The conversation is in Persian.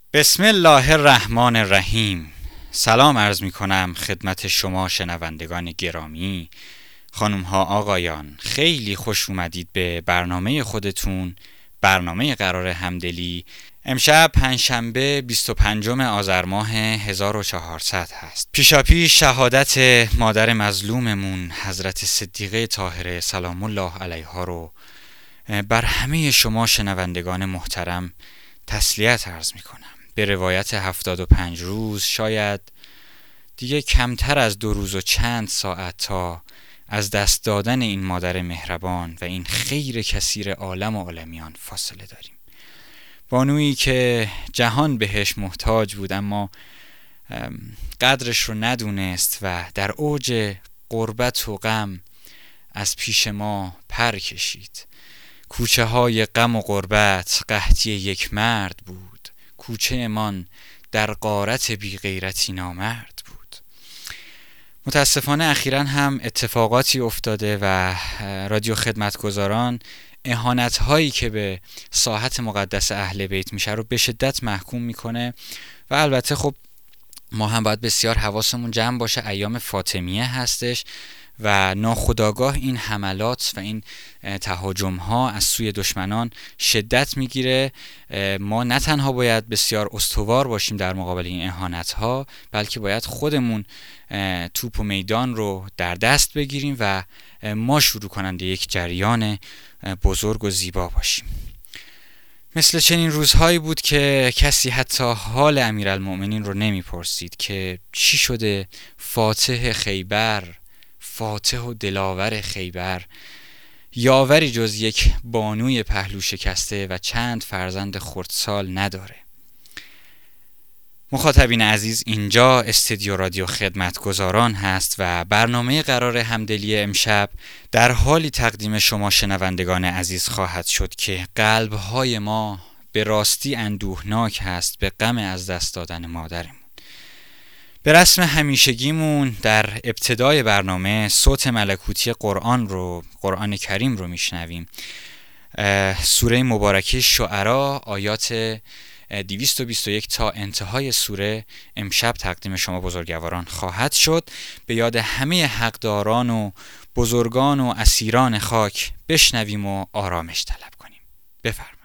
بسم الله الرحمن الرحیم. سلام عرض می کنم خدمت شما شنوندگان گرامی، خانم ها آقایان. خیلی خوش اومدید به برنامه خودتون، برنامه قرار همدلی. امشب پنجشنبه 25 آذر ماه 1400 هست. پیشاپیش شهادت مادر مظلوممون حضرت صدیقه طاهره سلام الله علیها رو بر همه شما شنوندگان محترم تسلیت عرض می کنم. به روایت 75 روز، شاید دیگه کمتر از 2 روز و چند ساعت تا از دست دادن این مادر مهربان و این خیر کثیر عالم و عالمیان فاصله داریم. بانویی که جهان بهش محتاج بود اما قدرش رو ندونست و در اوج غربت و غم از پیش ما پر کشید. کوچه های غم و غربت قحطی یک مرد بود، کوچه من در غارت بی غیرتی نامرد بود. متاسفانه اخیراً هم اتفاقاتی افتاده و رادیو خدمتگزاران اهانت هایی که به ساحت مقدس اهل بیت میشه رو به شدت محکوم میکنه و البته خب ما هم باید بسیار حواسمون جمع باشه. ایام فاطمیه هستش و ناخودآگاه این حملات و این تهاجم ها از سوی دشمنان شدت میگیره. ما نه تنها باید بسیار استوار باشیم در مقابل این اهانت ها، بلکه باید خودمون توپ و میدان رو در دست بگیریم و ما شروع کننده یک جریان بزرگ و زیبا باشیم. مثل چنین روزهایی بود که کسی حتی حال امیرالمؤمنین رو نمیپرسید که چی شده فاتح خیبر، فاتح و دلاور خیبر، یاوری جز یک بانوی پهلو شکسته و چند فرزند خردسال نداره. مخاطبین عزیز، اینجا استودیو رادیو خدمتگزاران هست و برنامه قرار همدلی امشب در حالی تقدیم شما شنوندگان عزیز خواهد شد که قلب‌های ما به راستی اندوهناک هست به غم از دست دادن مادرمون. به رسم همیشگیمون در ابتدای برنامه صوت ملکوتی قرآن کریم رو میشنویم. سوره مبارکه شعرا آیات 221 تا انتهای سوره امشب تقدیم شما بزرگواران خواهد شد. به یاد همه حقداران و بزرگان و اسیران خاک بشنویم و آرامش طلب کنیم. بفرمایید.